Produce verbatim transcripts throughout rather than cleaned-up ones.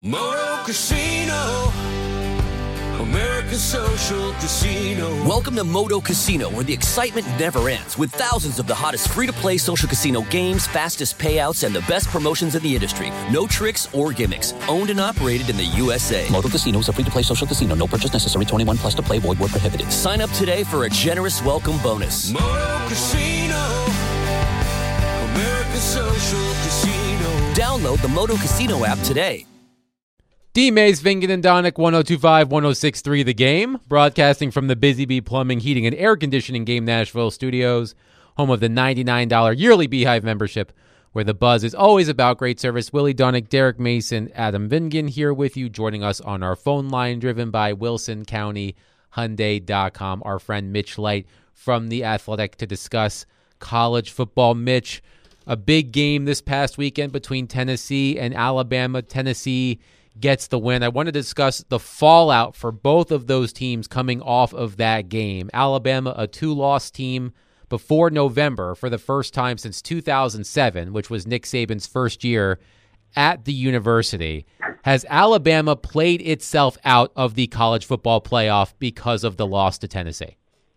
Moto Casino, American Social Casino. Welcome to Moto Casino, where the excitement never ends, with thousands of the hottest free-to-play social casino games, fastest payouts, and the best promotions in the industry. No tricks or gimmicks. Owned and operated in the U S A. Moto Casino is a free-to-play social casino. No purchase necessary. twenty-one plus to play. Void where prohibited. Sign up today for a generous welcome bonus. Moto Casino, American Social Casino. Download the Moto Casino app today. D-Mays, Vingan and Donick, one oh two point five, one oh six point three The Game, broadcasting from the Busy Bee Plumbing, Heating, and Air Conditioning Game Nashville studios, home of the ninety-nine dollars yearly Beehive membership, where the buzz is always about great service. Willie Donick, Derek Mason, Adam Vingan here with you, joining us on our phone line, driven by Wilson County Hyundai dot com, our friend Mitch Light from The Athletic, to discuss college football. Mitch, a big game this past weekend between Tennessee and Alabama. Tennessee gets the win. I want to discuss the fallout for both of those teams coming off of that game. Alabama, a two-loss team before November for the first time since two thousand seven, which was Nick Saban's first year at the university. Has Alabama played itself out of the college football playoff because of the loss to Tennessee?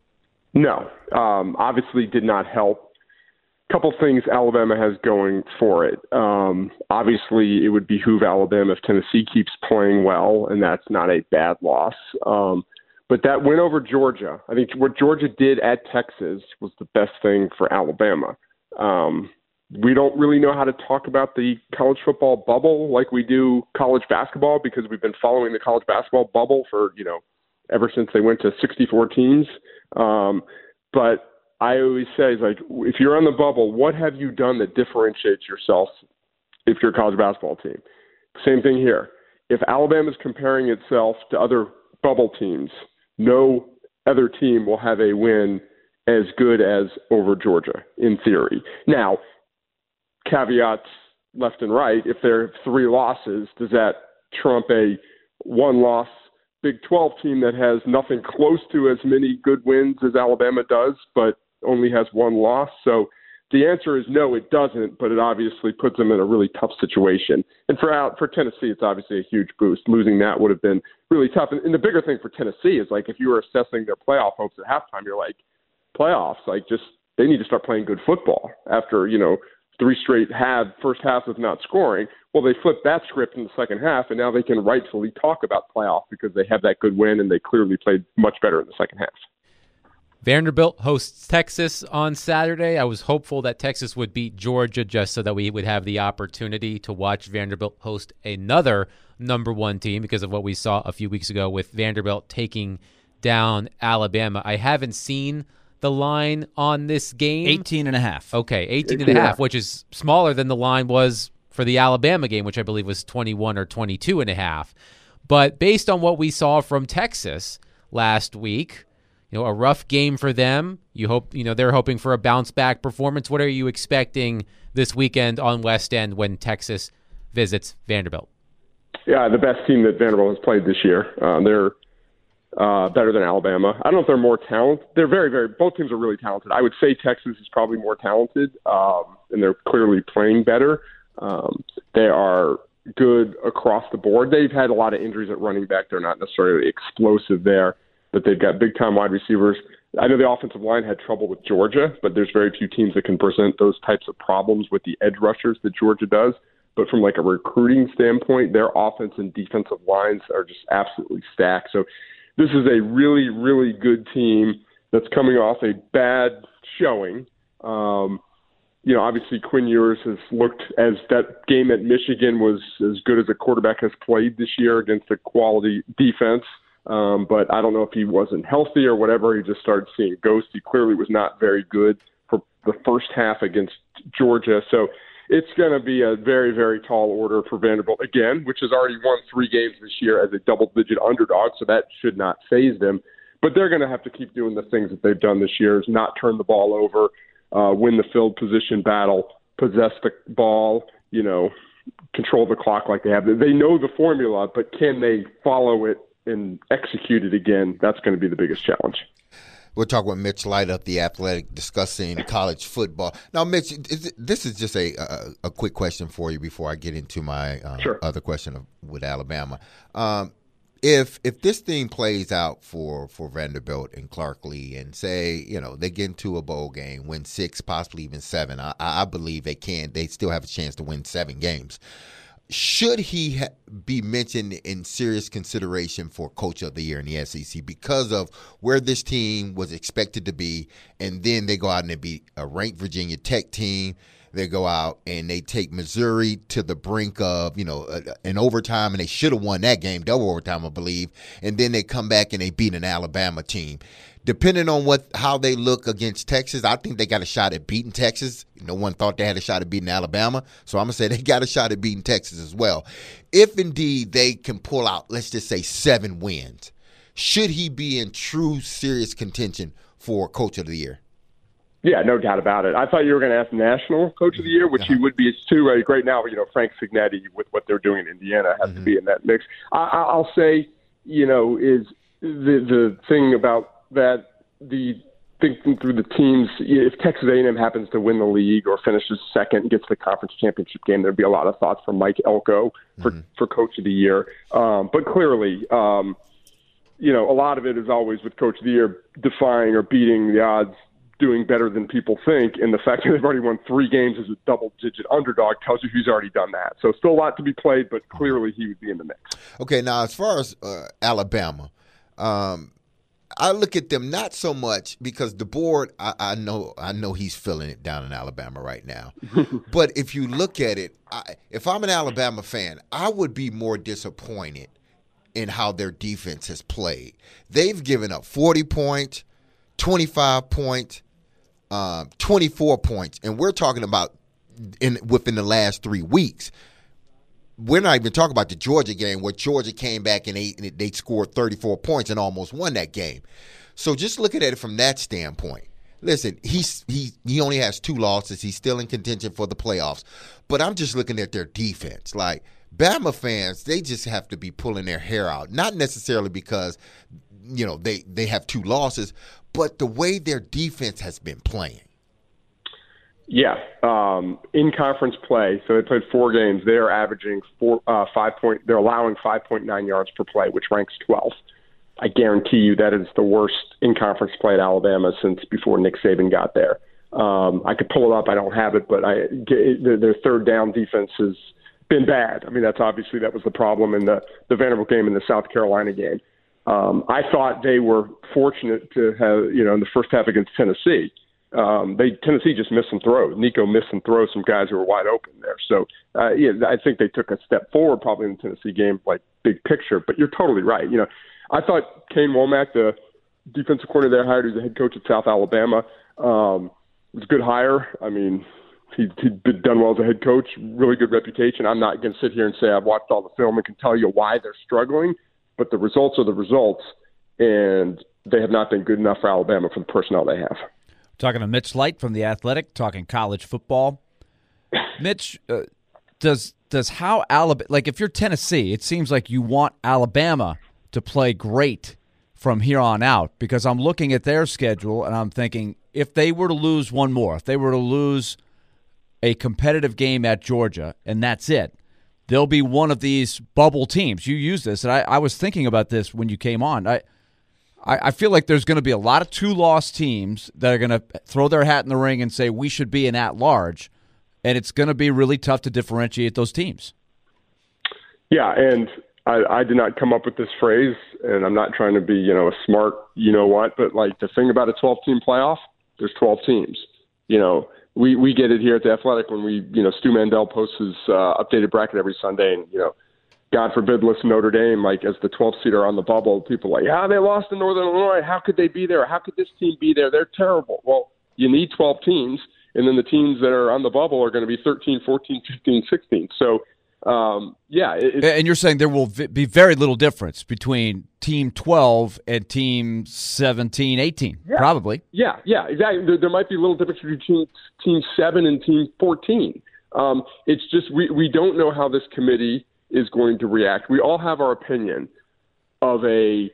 No. Um, obviously did not help. Couple things Alabama has going for it. Um, obviously, it would behoove Alabama if Tennessee keeps playing well, and that's not a bad loss. Um, but that win over Georgia, I think what Georgia did at Texas was the best thing for Alabama. Um, we don't really know how to talk about the college football bubble like we do college basketball, because we've been following the college basketball bubble for, you know, ever since they went to sixty-four teams. Um, but I always say, like, if you're on the bubble, what have you done that differentiates yourself if you're a college basketball team? Same thing here. If Alabama's comparing itself to other bubble teams, no other team will have a win as good as over Georgia, in theory. Now, caveats left and right. If there are three losses, does that trump a one-loss Big twelve team that has nothing close to as many good wins as Alabama does, but only has one loss? So the answer is no, it doesn't, but it obviously puts them in a really tough situation. And for out for Tennessee, it's obviously a huge boost. Losing that would have been really tough. And, and the bigger thing for Tennessee is, like, if you were assessing their playoff hopes at halftime, you're like, playoffs, like, just they need to start playing good football after, you know, three straight half, first half of not scoring. Well, they flipped that script in the second half, and now they can rightfully talk about playoff because they have that good win, and they clearly played much better in the second half. Vanderbilt hosts Texas on Saturday. I was hopeful that Texas would beat Georgia just so that we would have the opportunity to watch Vanderbilt host another number one team because of what we saw a few weeks ago with Vanderbilt taking down Alabama. I haven't seen the line on this game. eighteen and a half. Okay, eighteen and a half, which is smaller than the line was for the Alabama game, which I believe was twenty-one or twenty-two and a half. But based on what we saw from Texas last week, you know, a rough game for them. You hope, you know, they're hoping for a bounce back performance. What are you expecting this weekend on West End when Texas visits Vanderbilt? Yeah, the best team that Vanderbilt has played this year. Uh, they're uh, better than Alabama. I don't know if they're more talented. They're very, very, both teams are really talented. I would say Texas is probably more talented, um, and they're clearly playing better. Um, they are good across the board. They've had a lot of injuries at running back. They're not necessarily explosive there, but they've got big-time wide receivers. I know the offensive line had trouble with Georgia, but there's very few teams that can present those types of problems with the edge rushers that Georgia does. But from like a recruiting standpoint, their offense and defensive lines are just absolutely stacked. So this is a really, really good team that's coming off a bad showing. Um, you know, obviously Quinn Ewers has looked, as that game at Michigan was as good as a quarterback has played this year against a quality defense. Um, but I don't know if he wasn't healthy or whatever. He just started seeing ghosts. He clearly was not very good for the first half against Georgia. So it's going to be a very, very tall order for Vanderbilt again, which has already won three games this year as a double-digit underdog, so that should not faze them. But they're going to have to keep doing the things that they've done this year, is not turn the ball over, uh, win the field position battle, possess the ball, you know, control the clock like they have. They know the formula, but can they follow it and execute it again? That's going to be the biggest challenge. We're talking with Mitch Light of The Athletic discussing college football. Now, Mitch, is, this is just a, a a quick question for you before I get into my uh, sure. other question of, with Alabama. Um, if if this thing plays out for, for Vanderbilt and Clark Lee, and say, you know, they get into a bowl game, win six, possibly even seven, I, I believe they can. They still have a chance to win seven games. Should he ha- be mentioned in serious consideration for Coach of the Year in the S E C because of where this team was expected to be, and then they go out and they beat a ranked Virginia Tech team. They go out and they take Missouri to the brink of, you know, uh, an overtime, and they should have won that game, double overtime, I believe. And then they come back and they beat an Alabama team. Depending on what how they look against Texas, I think they got a shot at beating Texas. No one thought they had a shot at beating Alabama. So I'm going to say they got a shot at beating Texas as well. If indeed they can pull out, let's just say, seven wins, should he be in true serious contention for Coach of the Year? Yeah, no doubt about it. I thought you were going to ask National Coach of the Year, which he would be too. Right, right now, you know, Frank Signetti, with what they're doing in Indiana, has mm-hmm. to be in that mix. I, I'll say, you know, is the the thing about that the thinking through the teams, if Texas A and M happens to win the league or finishes second and gets to the conference championship game, there'd be a lot of thoughts from Mike Elko for, mm-hmm. for Coach of the Year. Um, but clearly, um, you know, a lot of it is always with Coach of the Year defying or beating the odds, doing better than people think. And the fact that they've already won three games as a double-digit underdog tells you he's already done that. So still a lot to be played, but clearly he would be in the mix. Okay, now as far as uh, Alabama, um, I look at them not so much because the board, I, I know I know he's feeling it down in Alabama right now. But if you look at it, I, if I'm an Alabama fan, I would be more disappointed in how their defense has played. They've given up forty points, twenty-five points, um, twenty-four points, and we're talking about in within the last three weeks. We're not even talking about the Georgia game where Georgia came back and they, they scored thirty-four points and almost won that game. So just looking at it from that standpoint, listen, he's, he he only has two losses. He's still in contention for the playoffs. But I'm just looking at their defense. Like, Bama fans, they just have to be pulling their hair out. Not necessarily because, you know, they, they have two losses, but the way their defense has been playing. Yeah, um, in conference play, so they played four games. They are averaging four, uh, five point. They're allowing five point nine yards per play, which ranks twelfth. I guarantee you that is the worst in conference play at Alabama since before Nick Saban got there. Um, I could pull it up. I don't have it, but I, their third down defense has been bad. I mean, that's obviously that was the problem in the the Vanderbilt game and the South Carolina game. Um, I thought they were fortunate to have, you know, in the first half against Tennessee. Um, they Tennessee just missed some throws. Nico missed some throws, some guys who were wide open there. So, uh, yeah, I think they took a step forward probably in the Tennessee game, like big picture. But you're totally right. You know, I thought Kane Womack, the defensive coordinator they hired, who's the head coach at South Alabama, um, was a good hire. I mean, he, he'd been done well as a head coach, really good reputation. I'm not going to sit here and say I've watched all the film and can tell you why they're struggling, but the results are the results, and they have not been good enough for Alabama for the personnel they have. Talking to Mitch Light from The Athletic, talking college football. Mitch, uh, does does how Alabama, like if you're Tennessee, it seems like you want Alabama to play great from here on out, because I'm looking at their schedule and I'm thinking if they were to lose one more, if they were to lose a competitive game at Georgia and that's it, they'll be one of these bubble teams. You use this, and I, I was thinking about this when you came on. I I feel like there's going to be a lot of two-loss teams that are going to throw their hat in the ring and say we should be an at-large, and it's going to be really tough to differentiate those teams. Yeah, and I, I did not come up with this phrase, and I'm not trying to be, you know, a smart you-know-what, but, like, the thing about a twelve-team playoff, there's twelve teams. You know, we, we get it here at The Athletic when we, you know, Stu Mandel posts his uh, updated bracket every Sunday, and, you know, God forbid, listen Notre Dame, like as the twelfth seeder on the bubble, people are like, yeah, they lost to Northern Illinois. How could they be there? How could this team be there? They're terrible. Well, you need twelve teams, and then the teams that are on the bubble are going to be thirteen, fourteen, fifteen, sixteen. So, um, yeah. It, and you're saying there will be very little difference between Team twelve and Team seventeen, eighteen, yeah. probably. Yeah, yeah, exactly. There, there might be a little difference between Team seven and Team fourteen. Um, it's just we, we don't know how this committee is going to react. We all have our opinion of a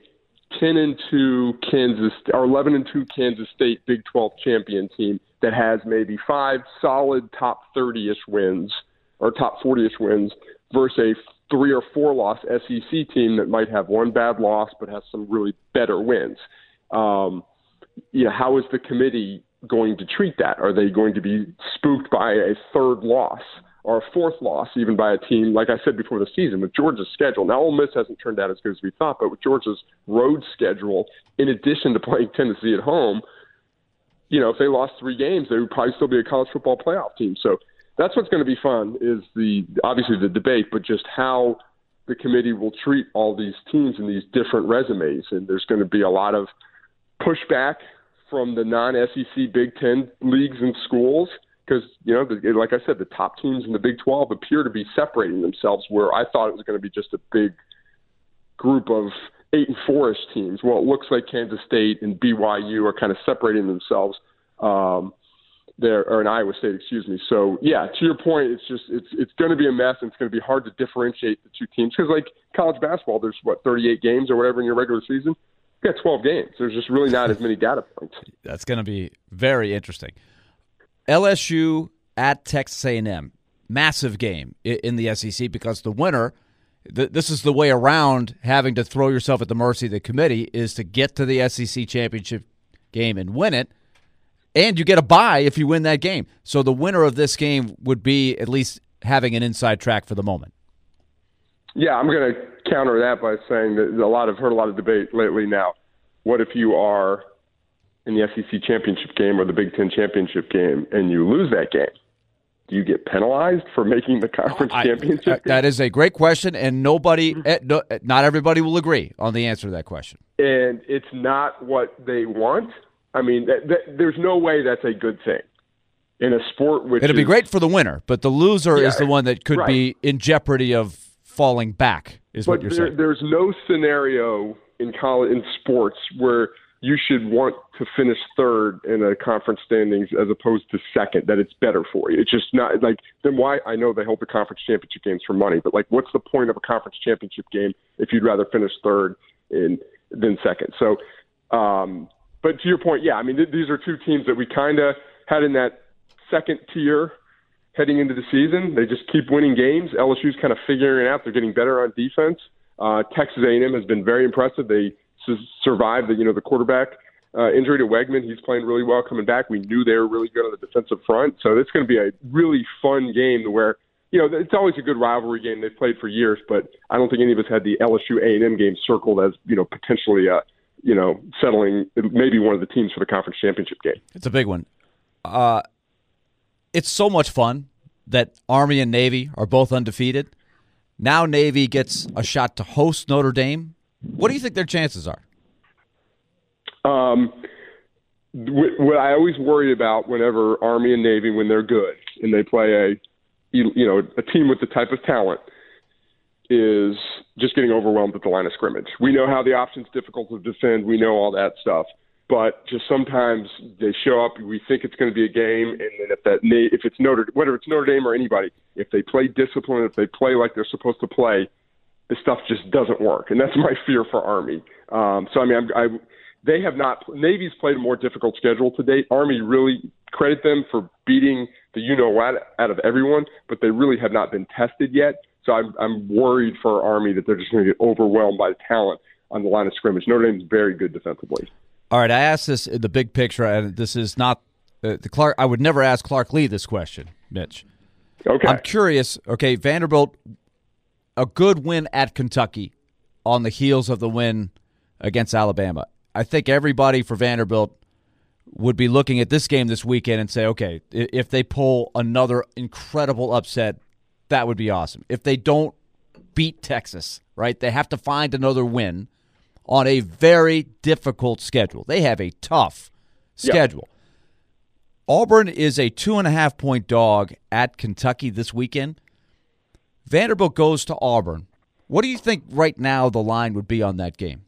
ten and two Kansas or eleven and two Kansas State Big twelve champion team that has maybe five solid top thirty-ish wins or top forty-ish wins versus a three or four loss S E C team that might have one bad loss but has some really better wins. Um, you know, how is the committee going to treat that? Are they going to be spooked by a third loss or a fourth loss, even by a team, like I said before the season, with Georgia's schedule? Now, Ole Miss hasn't turned out as good as we thought, but with Georgia's road schedule, in addition to playing Tennessee at home, you know, if they lost three games, they would probably still be a college football playoff team. So that's what's going to be fun, is the obviously the debate, but just how the committee will treat all these teams and these different resumes. And there's going to be a lot of pushback from the non-S E C Big Ten leagues and schools because, you know, the, like I said, the top teams in the Big twelve appear to be separating themselves, where I thought it was going to be just a big group of eight and four-ish teams. Well, it looks like Kansas State and B Y U are kind of separating themselves. Um, there, or in Iowa State, excuse me. So, yeah, to your point, it's just it's it's going to be a mess, and it's going to be hard to differentiate the two teams because, like college basketball, there's what thirty-eight games or whatever in your regular season. You got twelve games. There's just really not as many data points. That's going to be very interesting. L S U at Texas A and M, massive game in the S E C because the winner. Th- this is the way around having to throw yourself at the mercy of the committee, is to get to the S E C championship game and win it. And you get a bye if you win that game. So the winner of this game would be at least having an inside track for the moment. Yeah, I'm going to counter that by saying that a lot of heard a lot of debate lately now. What if you are in the S E C championship game or the Big Ten championship game and you lose that game? Do you get penalized for making the conference I, championship game? That is a great question, and nobody, not everybody will agree on the answer to that question. And it's not what they want. I mean, that, that, there's no way that's a good thing in a sport which It'll is, be great for the winner, but the loser yeah, is the one that could right. be in jeopardy of falling back, is but what you're there, saying. There's no scenario in college, in sports, where you should want to finish third in a conference standings as opposed to second, that it's better for you. It's just not like, then why? I know they hold the conference championship games for money, but like, what's the point of a conference championship game if you'd rather finish third in than second? So, um, but to your point, yeah, I mean, th- these are two teams that we kind of had in that second tier heading into the season. They just keep winning games. L S U's kind of figuring it out. They're getting better on defense. Uh, Texas A and M has been very impressive. They survived the, you know, the quarterback uh, injury to Wegman. He's playing really well coming back. We knew they were really good on the defensive front. So it's going to be a really fun game to where, you know, it's always a good rivalry game. They've played for years, but I don't think any of us had the L S U A and M game circled as, you know, potentially, uh, you know, settling maybe one of the teams for the conference championship game. It's a big one. Uh, it's so much fun that Army and Navy are both undefeated. Now Navy gets a shot to host Notre Dame. What do you think their chances are? Um, what I always worry about whenever Army and Navy, when they're good and they play a, you know, a team with the type of talent, is just getting overwhelmed at the line of scrimmage. We know how the option's difficult to defend. We know all that stuff. But just sometimes they show up, we think it's going to be a game, and then if that if it's Notre whether it's Notre Dame or anybody, if they play discipline, if they play like they're supposed to play, this stuff just doesn't work, and that's my fear for Army. Um, so I mean, I, I, they have not. Navy's played a more difficult schedule to date. Army, really credit them for beating the you know what out of everyone, but they really have not been tested yet. So I'm I'm worried for Army that they're just going to get overwhelmed by the talent on the line of scrimmage. Notre Dame's very good defensively. All right, I asked this in the big picture, and this is not uh, the Clark. I would never ask Clark Lee this question, Mitch. Okay. I'm curious. Okay, Vanderbilt, a good win at Kentucky on the heels of the win against Alabama. I think everybody for Vanderbilt would be looking at this game this weekend and say, okay, if they pull another incredible upset, that would be awesome. If they don't beat Texas, right, they have to find another win on a very difficult schedule. They have a tough schedule. Yeah. Auburn is a two-and-a-half-point dog at Kentucky this weekend. Vanderbilt goes to Auburn. What do you think right now the line would be on that game?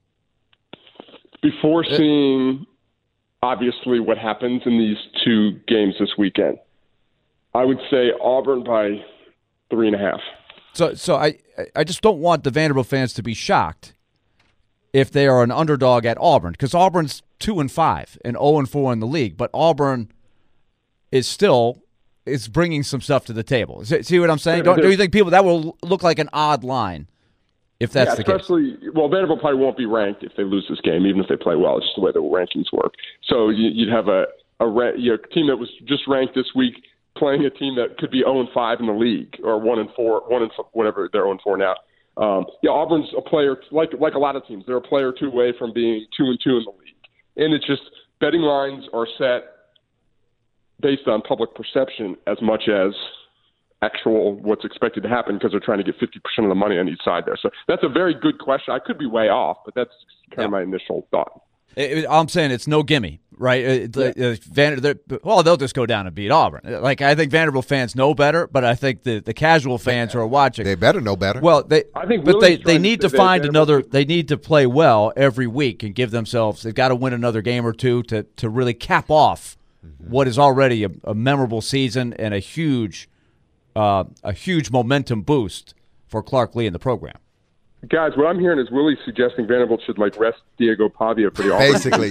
Before seeing, obviously, what happens in these two games this weekend, I would say Auburn by three and a half. So, so I, I just don't want the Vanderbilt fans to be shocked if they are an underdog at Auburn, because Auburn's two and five and zero and four in the league, but Auburn is still is bringing some stuff to the table. See what I'm saying? Don't, do you think people that will look like an odd line if that's yeah, the case? Especially, well, Vanderbilt probably won't be ranked if they lose this game, even if they play well. It's just the way the rankings work. So you, you'd have a a, you know, team that was just ranked this week playing a team that could be zero and five in the league, or one and four, one and whatever they're zero and four now. Um, yeah, Auburn's a player like like a lot of teams. They're a player or two away from being two and two in the league, and it's just betting lines are set based on public perception as much as actual what's expected to happen, because they're trying to get fifty percent of the money on each side there. So that's a very good question. I could be way off, but that's kind yeah. of my initial thought. It, it, I'm saying it's no gimme, right? It, yeah. uh, Vander, well, they'll just go down and beat Auburn. Like, I think Vanderbilt fans know better, but I think the, the casual fans who are watching, they better know better. Well, they, I think but Willie's they, they need to to find another. Vanderbilt. They need to play well every week and give themselves. They've got to win another game or two to to really cap off mm-hmm. what is already a, a memorable season and a huge, uh, a huge momentum boost for Clark Lea in the program. Guys, what I'm hearing is Willie suggesting Vanderbilt should like rest Diego Pavia for the Auburn. Basically,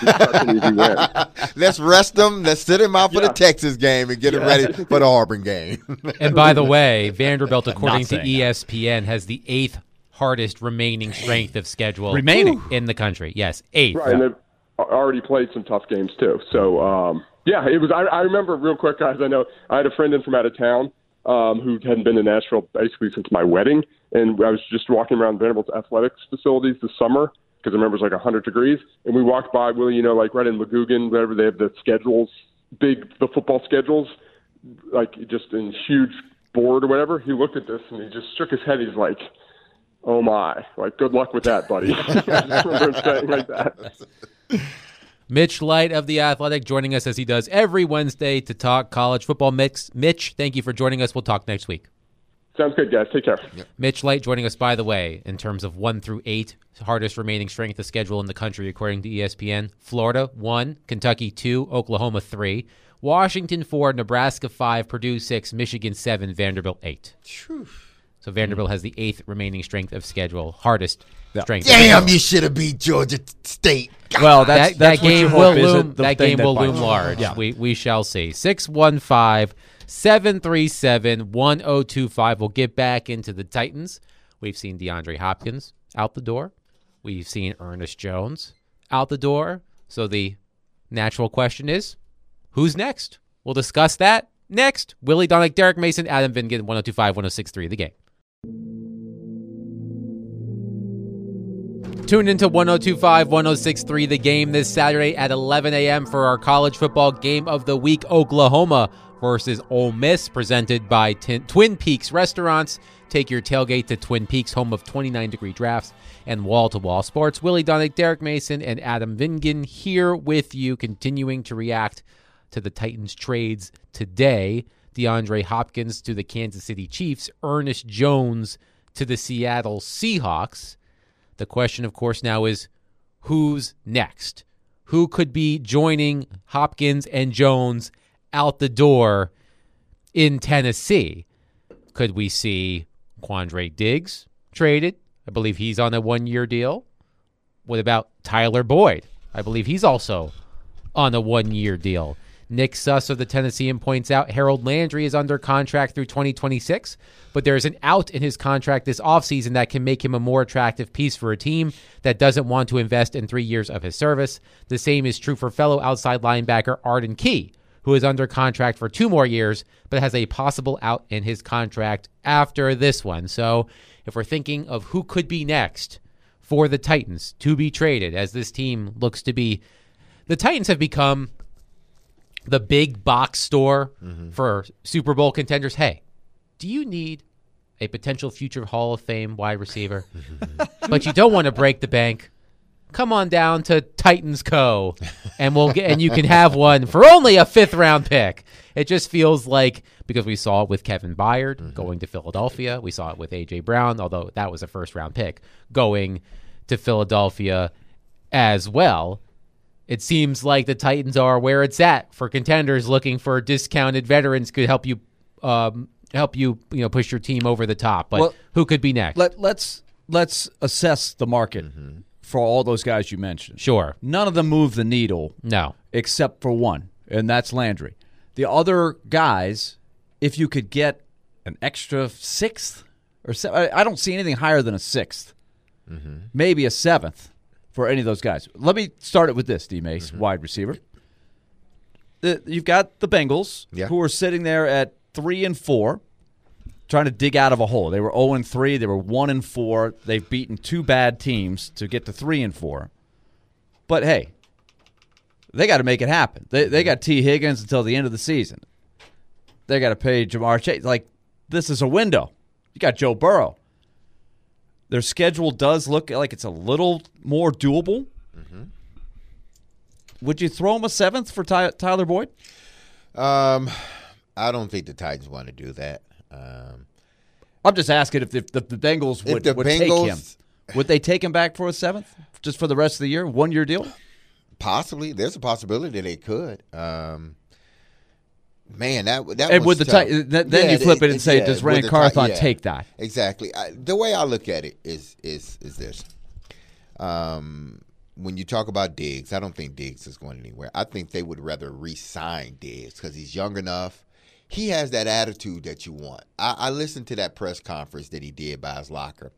yeah. Let's rest him. Let's sit him out for yeah. the Texas game and get yeah. him ready for the Auburn game. And by the way, Vanderbilt, according to E S P N, has the eighth hardest remaining strength of schedule remaining in the country. Yes, eighth. Right, and they've already played some tough games too. So, um, yeah, it was. I, I remember real quick, guys. I know I had a friend in from out of town um, who hadn't been to Nashville basically since my wedding. And I was just walking around Vanderbilt's athletics facilities this summer, because I remember it was like one hundred degrees. And we walked by, Willie, you know, like right in Magoogan, wherever they have the schedules, big, the football schedules, like just in huge board or whatever. He looked at this and he just shook his head. He's like, oh my, like, good luck with that, buddy. I just remember him saying like that. Mitch Light of The Athletic joining us as he does every Wednesday to talk college football. Mitch, Mitch, thank you for joining us. We'll talk next week. Sounds good, guys. Take care. Yep. Mitch Light joining us, by the way, in terms of one through eight, hardest remaining strength of schedule in the country, according to E S P N. Florida, one. Kentucky, two. Oklahoma, three. Washington, four. Nebraska, five. Purdue, six. Michigan, seven. Vanderbilt, eight. Whew. So Vanderbilt has the eighth remaining strength of schedule, hardest yeah. strength. Damn, you should have beat Georgia State. God. Well, that's, that, that's that game will loom. That game that will bites. loom large. Yeah. We we shall see. Six one five. seven three seven, one oh two five. We'll get back into the Titans. We've seen DeAndre Hopkins out the door. We've seen Ernest Jones out the door. So the natural question is, who's next? We'll discuss that next. Willie Donick, Derek Mason, Adam Vingan, one oh two five, one oh six three, The Game. Tune into one oh two five, one oh six three, The Game this Saturday at eleven a.m. for our college football game of the week, Oklahoma versus Ole Miss, presented by T- Twin Peaks Restaurants. Take your tailgate to Twin Peaks, home of twenty-nine degree drafts and wall-to-wall sports. Willie Donick, Derek Mason, and Adam Vingan here with you, continuing to react to the Titans trades today. DeAndre Hopkins to the Kansas City Chiefs, Ernest Jones to the Seattle Seahawks. The question, of course, now is who's next? Who could be joining Hopkins and Jones out the door in Tennessee? Could we see Quandre Diggs traded? I believe he's on a one-year deal. What about Tyler Boyd? I believe he's also on a one-year deal. Nick Suss of the Tennessean points out Harold Landry is under contract through twenty twenty-six, but there's an out in his contract this offseason that can make him a more attractive piece for a team that doesn't want to invest in three years of his service. The same is true for fellow outside linebacker Arden Key, who is under contract for two more years, but has a possible out in his contract after this one. So if we're thinking of who could be next for the Titans to be traded, as this team looks to be, the Titans have become the big box store mm-hmm. for Super Bowl contenders. Hey, do you need a potential future Hall of Fame wide receiver, but you don't want to break the bank? Come on down to Titans Co. and we'll get and you can have one for only a fifth round pick. It just feels like, because we saw it with Kevin Byard mm-hmm. going to Philadelphia, we saw it with A J Brown, although that was a first round pick, going to Philadelphia as well. It seems like the Titans are where it's at for contenders looking for discounted veterans could help you um, help you you know push your team over the top. But well, who could be next? Let, let's let's assess the market. Mm-hmm. for all those guys you mentioned. Sure. None of them move the needle. No. Except for one, and that's Landry. The other guys, if you could get an extra sixth or seven, I don't see anything higher than a sixth, mm-hmm. maybe a seventh for any of those guys. Let me start it with this, D. Mace, mm-hmm. wide receiver. The, you've got the Bengals, yeah. who are sitting there at three and four, trying to dig out of a hole. They were zero and three. They were one and four. They've beaten two bad teams to get to three and four. But hey, they got to make it happen. They they got T. Higgins until the end of the season. They got to pay Jamar Chase. Like, this is a window. You got Joe Burrow. Their schedule does look like it's a little more doable. Mm-hmm. Would you throw him a seventh for Ty- Tyler Boyd? Um, I don't think the Titans want to do that. Um, I'm just asking if the, if the Bengals would, the would Bengals, take him. Would they take him back for a seventh, just for the rest of the year, one-year deal? Possibly. There's a possibility they could. Um, man, that that and was with the tough. t- then yeah, you flip it and say, yeah, does Rand Carthon yeah, take that? Exactly. I, the way I look at it is is is this. Um, when you talk about Diggs, I don't think Diggs is going anywhere. I think they would rather re-sign Diggs because he's young enough. He has that attitude that you want. I, I listened to that press conference that he did by his locker.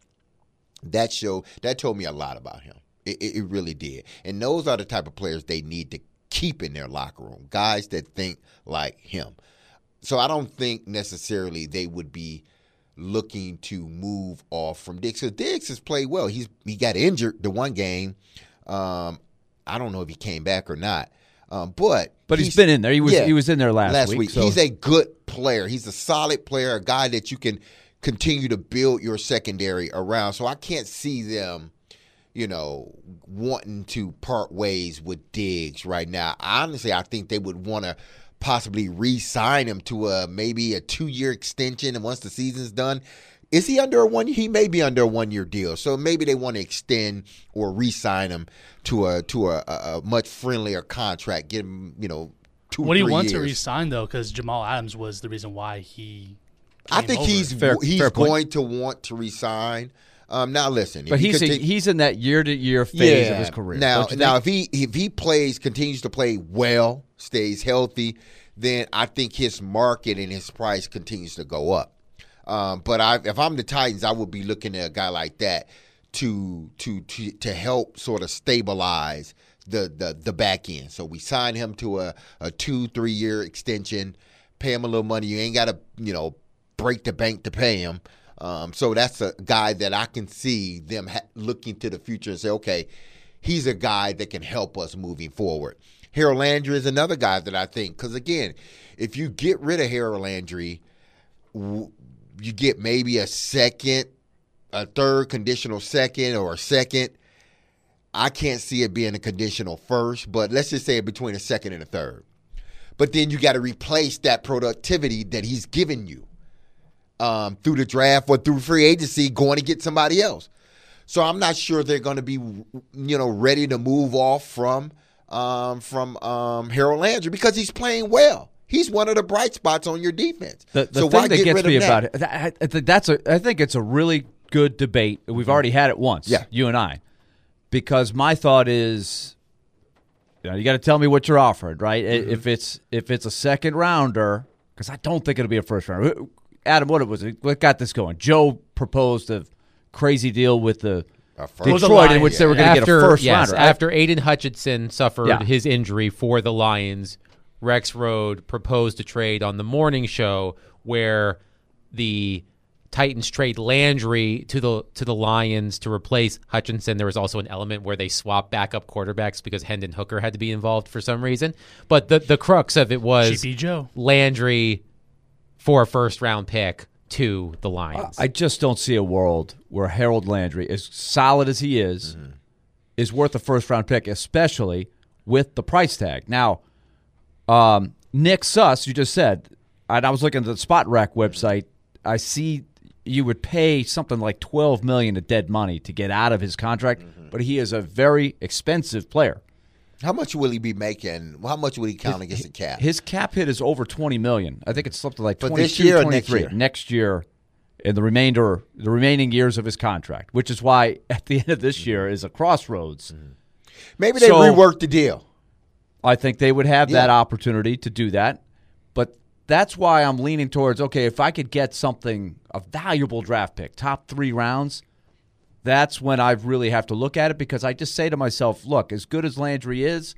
That show that told me a lot about him. It, it, it really did. And those are the type of players they need to keep in their locker room, guys that think like him. So I don't think necessarily they would be looking to move off from Diggs. Because Diggs has played well. He's he got injured the one game. Um, I don't know if he came back or not. Um, but but he's, he's been in there. He was yeah, he was in there last, last week. week. So. He's a good player. He's a solid player, a guy that you can continue to build your secondary around. So I can't see them, you know, wanting to part ways with Diggs right now. Honestly, I think they would want to possibly re-sign him to a maybe a two-year extension, and once the season's done. Is he under a one? He may be under a one-year deal, so maybe they want to extend or re-sign him to a to a, a much friendlier contract. Get him, you know, two. What do you three want years. to re-sign though? Because Jamal Adams was the reason why he. I think over. he's fair, he's fair going to want to re-sign. Um, now listen, but he he's continue, a, he's in that year-to-year phase yeah, of his career. Now, now if he if he plays, continues to play well, stays healthy, then I think his market and his price continues to go up. Um, but I, if I'm the Titans, I would be looking at a guy like that to to to, to help sort of stabilize the, the, the back end. So we sign him to a, a two, three year extension, pay him a little money. You ain't got to, you know, break the bank to pay him. Um, so that's a guy that I can see them ha- looking to the future and say, okay, he's a guy that can help us moving forward. Harold Landry is another guy that I think, because again, if you get rid of Harold Landry, w- you get maybe a second, a third conditional second or a second. I can't see it being a conditional first, but let's just say it between a second and a third. But then you got to replace that productivity that he's given you um, through the draft or through free agency, going to get somebody else. So I'm not sure they're going to be, you know, ready to move off from um, from um, Harold Landry because he's playing well. He's one of the bright spots on your defense. The, the so thing why that get gets rid me of about that? it, I, I, think that's a, I think it's a really good debate. We've already had it once, yeah. you and I, because my thought is, you know, you got to tell me what you're offered, right? Mm-hmm. If it's if it's a second rounder, because I don't think it'll be a first rounder. Adam, what was it? What got this going? Joe proposed a crazy deal with the Detroit in which they were going to get a first yes, rounder. Right? After Aiden Hutchinson suffered yeah. his injury for the Lions, Rex Rode proposed a trade on the morning show where the Titans trade Landry to the to the Lions to replace Hutchinson. There was also an element where they swapped backup quarterbacks because Hendon Hooker had to be involved for some reason. But the, the crux of it was G P Joe. Landry for a first-round pick to the Lions. I just don't see a world where Harold Landry, as solid as he is, mm-hmm. is worth a first-round pick, especially with the price tag. Now, Um, Nick Suss, you just said, and I was looking at the Spot Rack website. I see you would pay something like twelve million dollars of dead money to get out of his contract, mm-hmm. but he is a very expensive player. How much will he be making? How much will he count his, against the cap? His cap hit is over twenty million dollars. I think it's something like For twenty-two, this year or next twenty-three. year? Next year, in the remainder, the remaining years of his contract, which is why at the end of this year is a crossroads. Mm-hmm. Maybe they so, rework the deal. I think they would have Yeah. that opportunity to do that. But that's why I'm leaning towards, okay, if I could get something, a valuable draft pick, top three rounds, that's when I really have to look at it, because I just say to myself, look, as good as Landry is,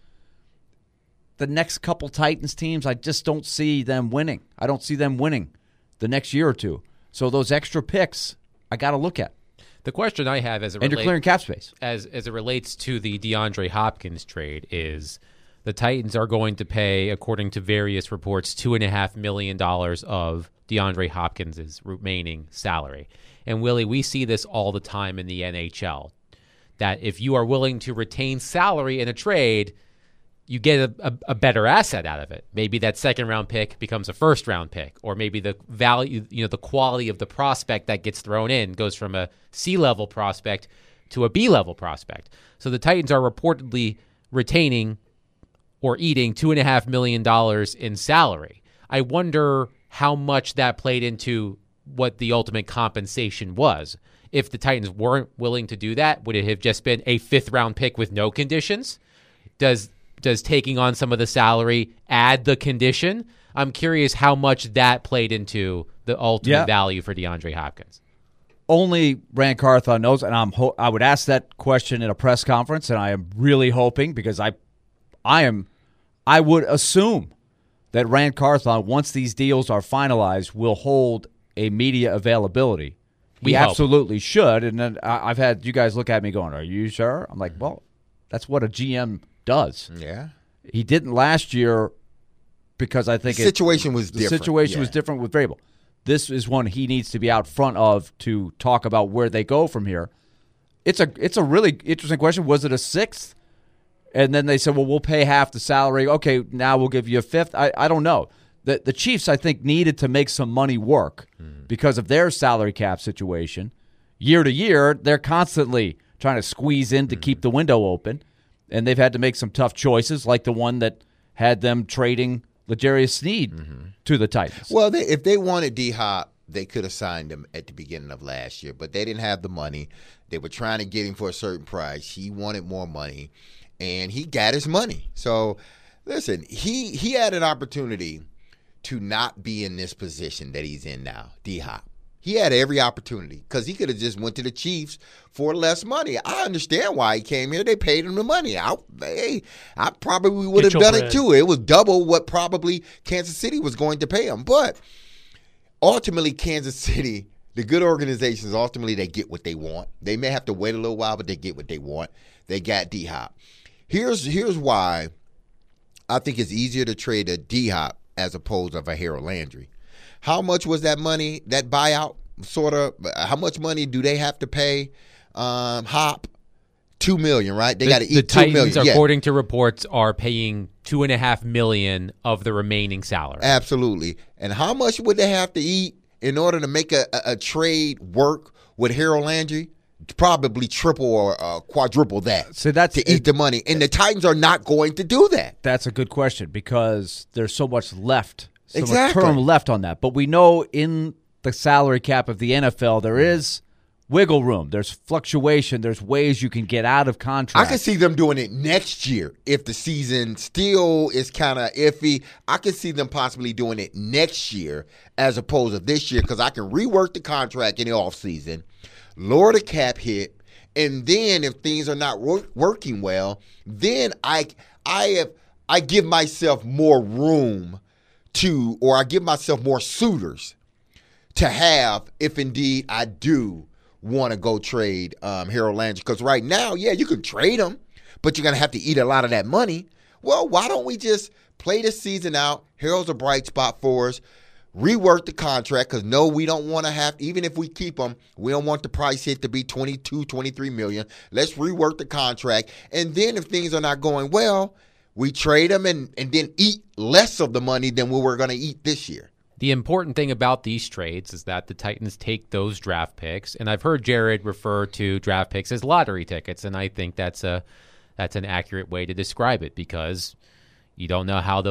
the next couple Titans teams, I just don't see them winning. I don't see them winning the next year or two. So those extra picks, I got to look at. The question I have as it And you're relate- clearing cap space. as as it relates to the DeAndre Hopkins trade is the Titans are going to pay, according to various reports, two and a half million dollars of DeAndre Hopkins' remaining salary. And Willie, we see this all the time in the N H L, that if you are willing to retain salary in a trade, you get a, a, a better asset out of it. Maybe that second round pick becomes a first round pick, or maybe the value, you know, the quality of the prospect that gets thrown in goes from a C level prospect to a B level prospect. So the Titans are reportedly retaining or eating two and a half million dollars in salary. I wonder how much that played into what the ultimate compensation was. If the Titans weren't willing to do that, would it have just been a fifth round pick with no conditions? Does Does taking on some of the salary add the condition? I'm curious how much that played into the ultimate Yeah. value for DeAndre Hopkins. Only Rand Carthon knows, and I'm ho- I would ask that question in a press conference, and I am really hoping, because I, I am, I would assume that Rand Carthon, once these deals are finalized, will hold a media availability. We he hope. absolutely should, and then I- I've had you guys look at me going, "Are you sure?" I'm like, "Well, that's what a G M does." Yeah. He didn't last year because I think The it- situation was the different. situation Yeah. was different with Vrabel. This is one he needs to be out front of to talk about where they go from here. It's a it's a really interesting question. Was it a sixth? And then they said, well, we'll pay half the salary. Okay, now we'll give you a fifth. I, I don't know. The the Chiefs, I think, needed to make some money work Hmm. because of their salary cap situation. Year to year, they're constantly trying to squeeze in to Hmm. keep the window open. And they've had to make some tough choices, like the one that had them trading L'Jarius Sneed to the Titans. Well, they, if they wanted D-Hop, they could have signed him at the beginning of last year, but they didn't have the money. They were trying to get him for a certain price. He wanted more money, and he got his money. So, listen, he, he had an opportunity to not be in this position that he's in now, D-Hop. He had every opportunity because he could have just went to the Chiefs for less money. I understand why he came here. They paid him the money. I, hey, I probably would Get have your done bread. it too. It was double what probably Kansas City was going to pay him. But ultimately, Kansas City, the good organizations, ultimately they get what they want. They may have to wait a little while, but they get what they want. They got D-Hop. Here's here's why I think it's easier to trade a D-Hop as opposed to a Harold Landry. How much was that money, that buyout, sort of? How much money do they have to pay um, Hop? Two million, right? They got to The eat two Titans, million. Yeah, according to reports, are paying two and a half million of the remaining salary. absolutely. And how much would they have to eat in order to make a, a, a trade work with Harold Landry? Probably triple or uh, quadruple that. So that's to eat the money, and the Titans are not going to do that. That's a good question because there's so much left, so Exactly. much term left on that. But we know in the salary cap of the N F L there is wiggle room. There's fluctuation. There's ways you can get out of I contract. can see them doing it next year if the season still is kind of iffy. I can see them possibly doing it next year as opposed to this year because I can rework the contract in the offseason, lower the cap hit, and then if things are not wor- working well, then I I have I give myself more room to, or I give myself more suitors to have if indeed I do want to go trade um, Harold Landry. Because right now, yeah, you can trade him, but you're going to have to eat a lot of that money. Well, why don't we just play this season out? Harold's a bright spot for us. Rework the contract because, no, we don't want to have, even if we keep him, we don't want the price hit to be twenty-two, twenty-three million. Let's rework the contract. And then if things are not going well, we trade him and, and then eat less of the money than we were going to eat this year. The important thing about these trades is that the Titans take those draft picks, and I've heard Jared refer to draft picks as lottery tickets, and I think that's a that's an accurate way to describe it because you don't know how those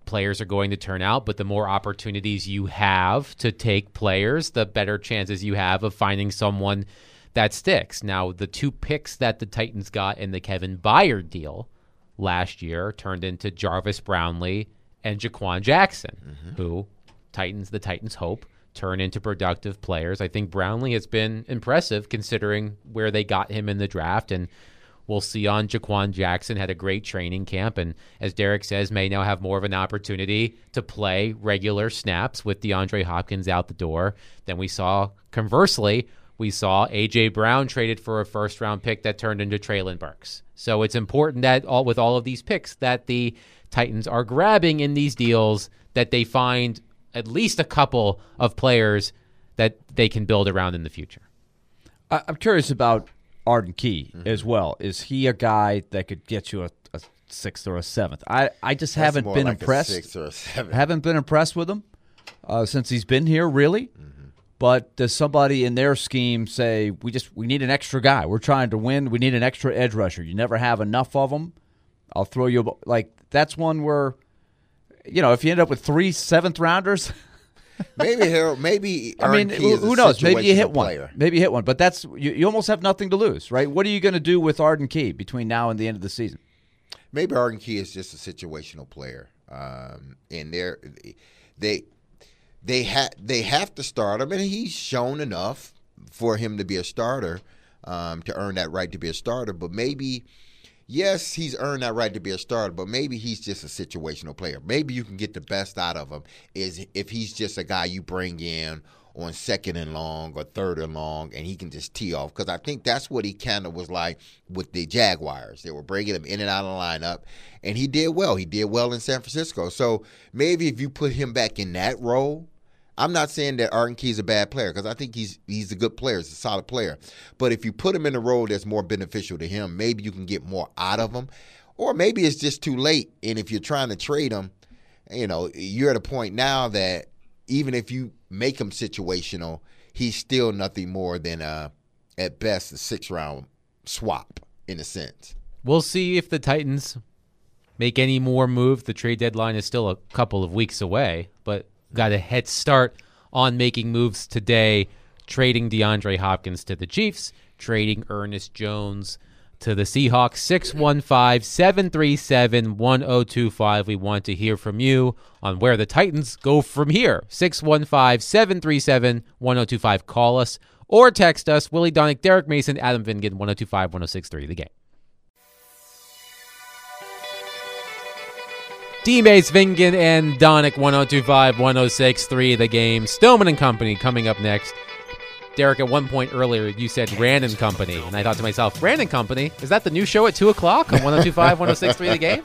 players are going to turn out, but the more opportunities you have to take players, the better chances you have of finding someone that sticks. Now, the two picks that the Titans got in the Kevin Byard deal last year turned into Jarvis Brownlee and Jaquan Jackson, mm-hmm. who Titans, the Titans hope, turn into productive players. I think Brownlee has been impressive considering where they got him in the draft, and we'll see on Jaquan Jackson. Had a great training camp, and as Derek says, may now have more of an opportunity to play regular snaps with DeAndre Hopkins out the door than we saw. Conversely, we saw A J. Brown traded for a first-round pick that turned into Treylon Burks. So it's important that all with all of these picks that the Titans are grabbing in these deals, that they find at least a couple of players that they can build around in the future. I'm curious about Arden Key mm-hmm. as well. Is he a guy that could get you a, a sixth or a seventh? I, I just That's haven't more been like impressed. A sixth or a seventh. Haven't been impressed with him uh, since he's been here, really. Mm-hmm. But does somebody in their scheme say, we just we need an extra guy? We're trying to win. We need an extra edge rusher. You never have enough of them. I'll throw you a, like that's one where, you know, if you end up with three seventh rounders. maybe Harold, maybe I mean, who, who knows? Maybe you hit one. Player. Maybe you hit one. But that's you, you almost have nothing to lose, right? What are you going to do with Arden Key between now and the end of the season? Maybe Arden Key is just a situational player, um, and they're they they ha- they have to start him, and he's shown enough for him to be a starter, um, to earn that right to be a starter. But maybe. Yes, he's earned that right to be a starter, but maybe he's just a situational player. Maybe you can get the best out of him is if he's just a guy you bring in on second and long or third and long, and he can just tee off. Because I think that's what he kind of was like with the Jaguars. They were bringing him in and out of the lineup, and he did well. He did well in San Francisco. So maybe if you put him back in that role, I'm not saying that Arden Key is a bad player because I think he's he's a good player. He's a solid player. But if you put him in a role that's more beneficial to him, maybe you can get more out of him. Or maybe it's just too late. And if you're trying to trade him, you know, you're at a point now that even if you make him situational, he's still nothing more than, uh, at best, a six-round swap in a sense. We'll see if the Titans make any more moves. The trade deadline is still a couple of weeks away, but got a head start on making moves today, trading DeAndre Hopkins to the Chiefs, trading Ernest Jones to the Seahawks. Six one five, seven three seven, one oh two five. We want to hear from you on where the Titans go from here. six one five, seven three seven, one oh two five. Call us or text us. Willie Donick, Derek Mason, Adam Vingan, one oh two five, one oh six three. The Game. D-Mace, Vingan, and Donick, one oh two five, one oh six three, The Game. Stillman and Company coming up next. Derek, at one point earlier, you said Rand and Company, and I thought to myself, Rand and Company? Is that the new show at two o'clock on one oh two five, one oh six three, The Game?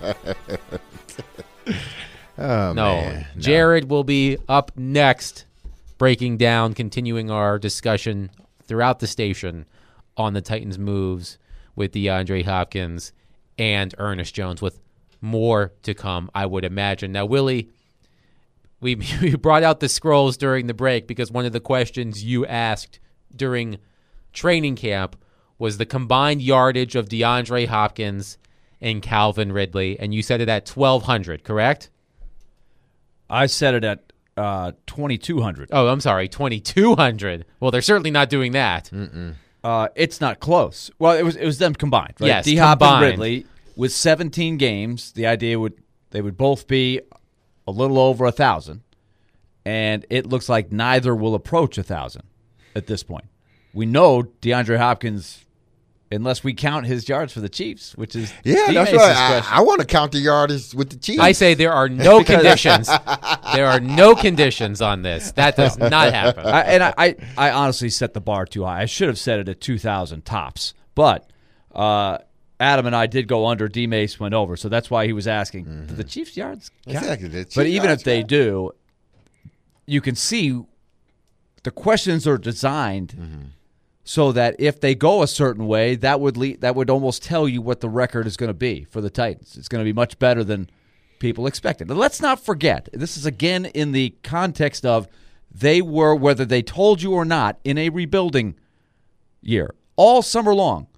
Oh, no. Man. no, Jared will be up next, breaking down, continuing our discussion throughout the station on the Titans' moves with DeAndre Hopkins and Ernest Jones, with more to come, I would imagine. Now, Willie, we, we brought out the scrolls during the break because one of the questions you asked during training camp was the combined yardage of DeAndre Hopkins and Calvin Ridley, and you said it at twelve hundred, correct? I said it at uh, twenty-two hundred. Oh, I'm sorry, twenty-two hundred. Well, they're certainly not doing that. Uh, it's not close. Well, it was it was them combined, right? Yes, D-Hop combined. and Ridley. With seventeen games, the idea would they would both be a little over a thousand, and it looks like neither will approach a thousand at this point. We know DeAndre Hopkins, unless we count his yards for the Chiefs, which is yeah, that's right. I, I want to count the yards with the Chiefs. I say there are no conditions. There are no conditions on this. That does not happen. I, and I, I, I honestly set the bar too high. I should have set it at two thousand tops, but. Uh, Adam and I did go under. D-Mace went over, so that's why he was asking. Mm-hmm. Do the Chiefs' yards count? Exactly. The Chiefs but even yards if they count. do, you can see the questions are designed mm-hmm. so that if they go a certain way, that would lead, that would almost tell you what the record is going to be for the Titans. It's going to be much better than people expected. And let's not forget, this is again in the context of they were, whether they told you or not, in a rebuilding year all summer long.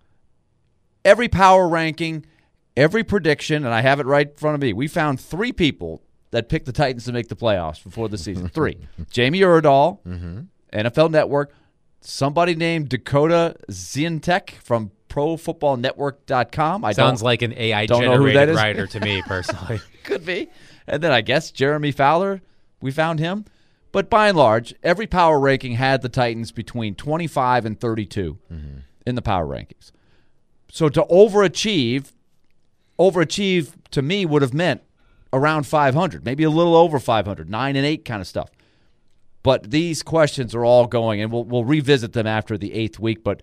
Every power ranking, every prediction, and I have it right in front of me, we found three people that picked the Titans to make the playoffs before the season. Three, Jamie Erdahl, Mm-hmm. N F L Network. Somebody named Dakota Zientek from pro football network dot com. I Sounds don't, like an A I don't know who that generated is. writer to me personally. Could be. And then I guess Jeremy Fowler, we found him. But by and large, every power ranking had the Titans between twenty-five and thirty-two Mm-hmm. in the power rankings. So to overachieve, overachieve to me would have meant around five hundred, maybe a little over five hundred, nine and eight kind of stuff. But these questions are all going, and we'll we'll revisit them after the eighth week. But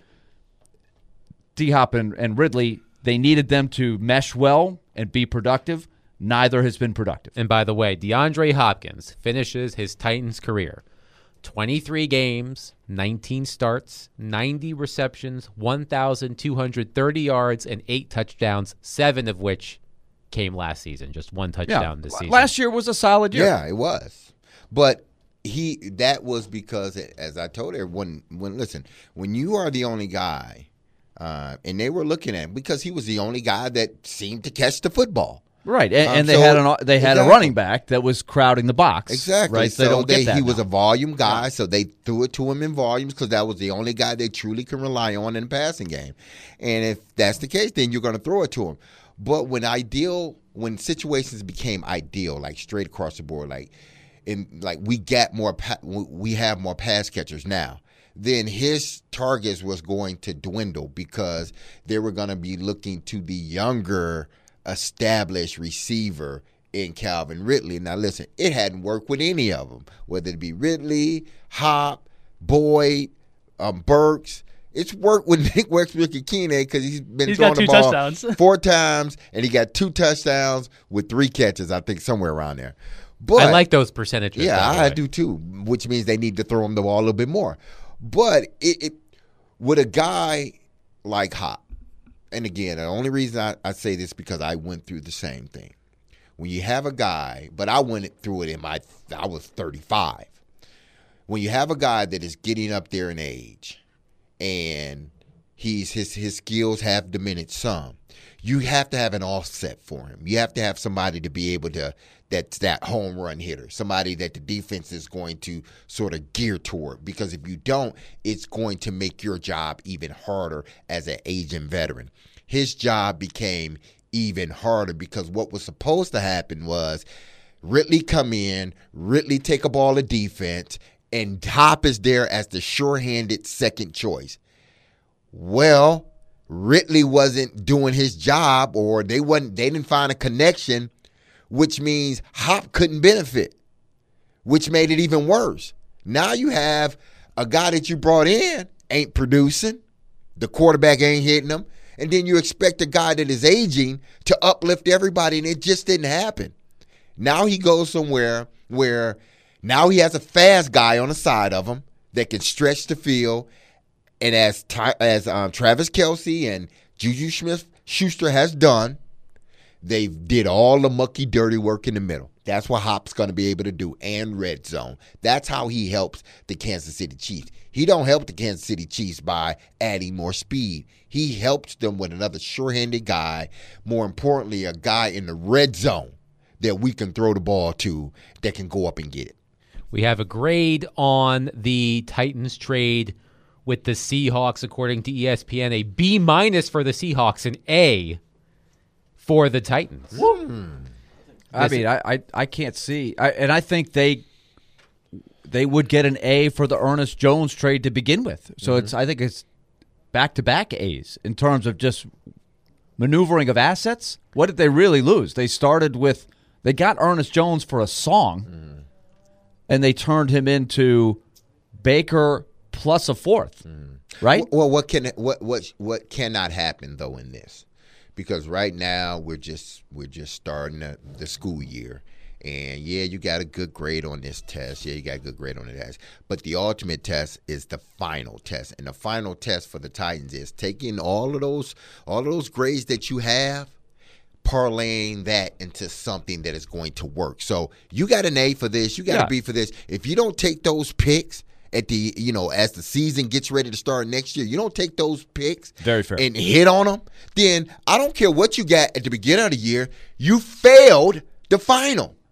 D-Hop and, and Ridley, they needed them to mesh well and be productive. Neither has been productive. And by the way, DeAndre Hopkins finishes his Titans career. twenty-three games, nineteen starts, ninety receptions, one thousand two hundred thirty yards, and eight touchdowns, seven of which came last season. Just one touchdown this season. Last year was a solid year. Yeah, it was. But he that was because, as I told everyone, when listen, when you are the only guy, uh, and they were looking at him because he was the only guy that seemed to catch the football. Right, and, Um, and they so- had an they had exactly. a running back that was crowding the box. Exactly. Right, So they don't they, get that he was now. a volume guy, so they threw it to him in volumes because that was the only guy they truly can rely on in the passing game. And if that's the case, then you're going to throw it to him. But when ideal, when situations became ideal, like straight across the board, like in like we get more, pa- we have more pass catchers now. Then his targets was going to dwindle because they were going to be looking to the younger, established receiver in Calvin Ridley. Now, listen, it hadn't worked with any of them, whether it be Ridley, Hop, Boyd, um, Burks. It's worked with Nick Westbrook-Ikine because he's been He's throwing got two the ball touchdowns. four times, and he got two touchdowns with three catches, I think, somewhere around there. But I like those percentages. yeah, by the I way. do too, which means they need to throw him the ball a little bit more. But it, it with a guy like Hop, and again, the only reason I, I say this because I went through the same thing. When you have a guy, but I went through it in my, I was thirty-five. When you have a guy that is getting up there in age, and he's his his skills have diminished some, you have to have an offset for him. You have to have somebody to be able to, that's that home run hitter, somebody that the defense is going to sort of gear toward. Because if you don't, it's going to make your job even harder as an aging veteran. His job became even harder because what was supposed to happen was Ridley come in, Ridley take up all the defense, and Hop is there as the sure-handed second choice. Well, Ridley wasn't doing his job, or they wasn't. They didn't find a connection, which means Hop couldn't benefit, which made it even worse. Now you have a guy that you brought in ain't producing, the quarterback ain't hitting him, and then you expect a guy that is aging to uplift everybody, and it just didn't happen. Now he goes somewhere where now he has a fast guy on the side of him that can stretch the field. And as as um, Travis Kelce and Juju Smith-Schuster has done, they did all the mucky, dirty work in the middle. That's what Hop's going to be able to do, and red zone. That's how he helps the Kansas City Chiefs. He don't help the Kansas City Chiefs by adding more speed. He helps them with another sure-handed guy, more importantly, a guy in the red zone that we can throw the ball to that can go up and get it. We have a grade on the Titans trade with the Seahawks, according to E S P N, a B minus for the Seahawks, an A for the Titans. I mean, I, I, I can't see, I, and I think they they would get an A for the Ernest Jones trade to begin with. So Mm-hmm. it's I think it's back to back A's in terms of just maneuvering of assets. What did they really lose? They started with they got Ernest Jones for a song, Mm-hmm. and they turned him into Baker plus a fourth, right? Well, what can what what what cannot happen though in this? Because right now we're just we're just starting the, the school year, and yeah, you got a good grade on this test. Yeah, you got a good grade on the test. But the ultimate test is the final test, and the final test for the Titans is taking all of those all of those grades that you have, parlaying that into something that is going to work. So you got an A for this, you got Yeah. a B for this. If you don't take those picks at the, you know, as the season gets ready to start next year, you don't take those picks Very fair. and hit on them, then I don't care what you got at the beginning of the year, you failed the final.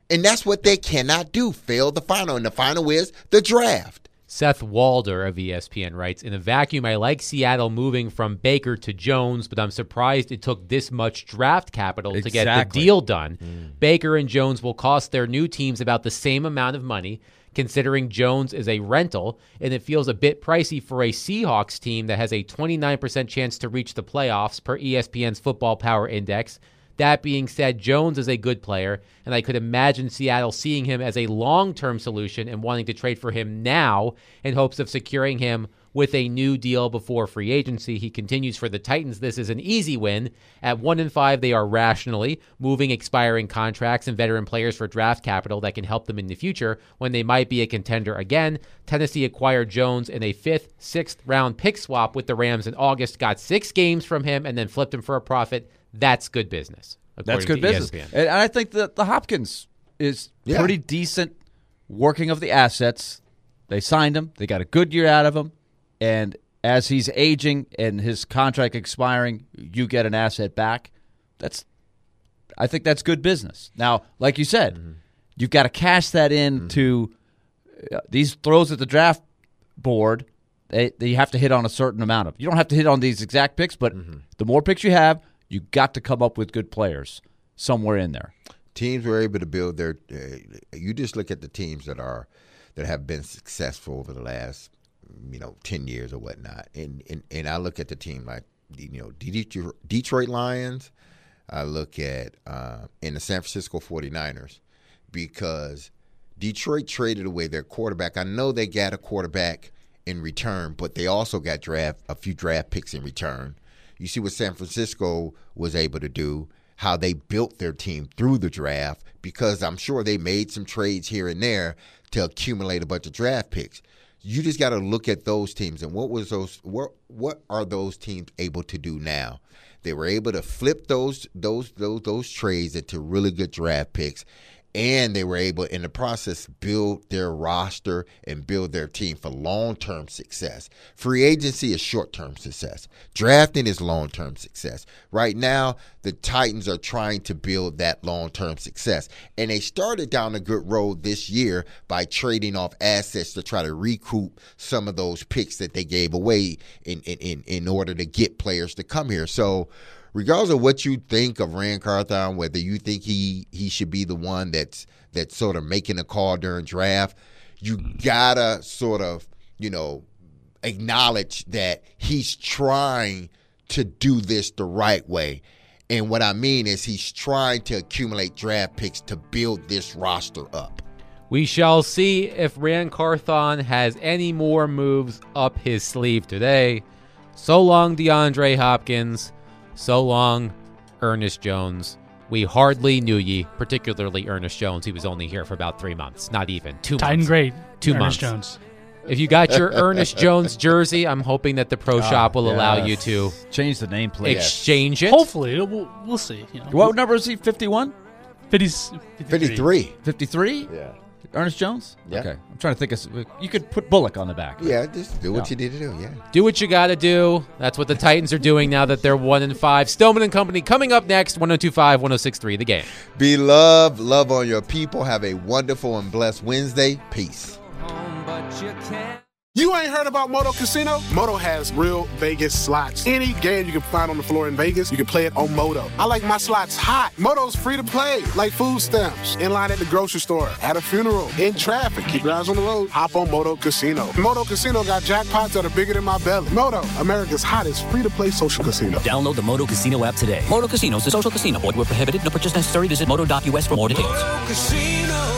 And that's what they cannot do, fail the final. And the final is the draft. Seth Walder of E S P N writes, in a vacuum, I like Seattle moving from Baker to Jones, but I'm surprised it took this much draft capital Exactly. to get the deal done. Mm. Baker and Jones will cost their new teams about the same amount of money, considering Jones is a rental, and it feels a bit pricey for a Seahawks team that has a twenty-nine percent chance to reach the playoffs per E S P N's Football Power Index. That being said, Jones is a good player, and I could imagine Seattle seeing him as a long-term solution and wanting to trade for him now in hopes of securing him with a new deal before free agency. He continues, for the Titans, this is an easy win. At one and five, they are rationally moving expiring contracts and veteran players for draft capital that can help them in the future when they might be a contender again. Tennessee acquired Jones in a fifth, sixth round pick swap with the Rams in August, got six games from him, and then flipped him for a profit. That's good business. That's good business. E S P N. And I think that the Hopkins is Yeah. pretty decent working of the assets. They signed him. They got a good year out of him. And as he's aging and his contract expiring, you get an asset back. That's, I think that's good business. Now, like you said, mm-hmm. you've got to cash that in mm-hmm. to uh, these throws at the draft board. They, they have to hit on a certain amount of. You don't have to hit on these exact picks, but mm-hmm. the more picks you have, you got to come up with good players somewhere in there. Teams were able to build their. Uh, you just look at the teams that are that have been successful over the last, you know, ten years or whatnot, and and, and I look at the team like, you know, Detroit Lions. I look at uh, in the San Francisco forty-niners, because Detroit traded away their quarterback. I know they got a quarterback in return, but they also got draft a few draft picks in return. You see what San Francisco was able to do, how they built their team through the draft, because I'm sure they made some trades here and there to accumulate a bunch of draft picks. You just got to look at those teams and what was those what what are those teams able to do now? They were able to flip those those those those trades into really good draft picks, and they were able, in the process, build their roster and build their team for long-term success. Free agency is short-term success. Drafting is long-term success. Right now, the Titans are trying to build that long-term success. And they started down a good road this year by trading off assets to try to recoup some of those picks that they gave away in, in, in, in order to get players to come here. So, regardless of what you think of Ran Carthon, whether you think he, he should be the one that's that's sort of making a call during draft, you gotta sort of, you know, acknowledge that he's trying to do this the right way. And what I mean is he's trying to accumulate draft picks to build this roster up. We shall see if Ran Carthon has any more moves up his sleeve today. So long, DeAndre Hopkins. So long, Ernest Jones. We hardly knew ye, particularly Ernest Jones. He was only here for about three months, not even two Titan months. great, two Ernest months. Jones. If you got your Ernest Jones jersey, I'm hoping that the pro shop will yes. allow you to change the nameplate. exchange it. Hopefully, we'll, we'll see. You know. What number is he? fifty-one? fifty, fifty-three. fifty-three? Yeah. Ernest Jones? Yeah. Okay. I'm trying to think of. You could put Bullock on the back. Yeah, just do what No. you need to do, yeah. Do what you got to do. That's what the Titans are doing now that they're one and five. Stillman and Company coming up next. one oh two point five, one oh six point three The Game. Be loved, love on your people. Have a wonderful and blessed Wednesday. Peace. You ain't heard about Moto Casino? Moto has real Vegas slots. Any game you can find on the floor in Vegas, you can play it on Moto. I like my slots hot. Moto's free to play, like food stamps, in line at the grocery store, at a funeral, in traffic. Keep your eyes on the road. Hop on Moto Casino. Moto Casino got jackpots that are bigger than my belly. Moto, America's hottest free-to-play social casino. Download the Moto Casino app today. Moto Casino is a social casino. Void where prohibited. No purchase necessary. Visit moto dot U S for more details. Moto Casino.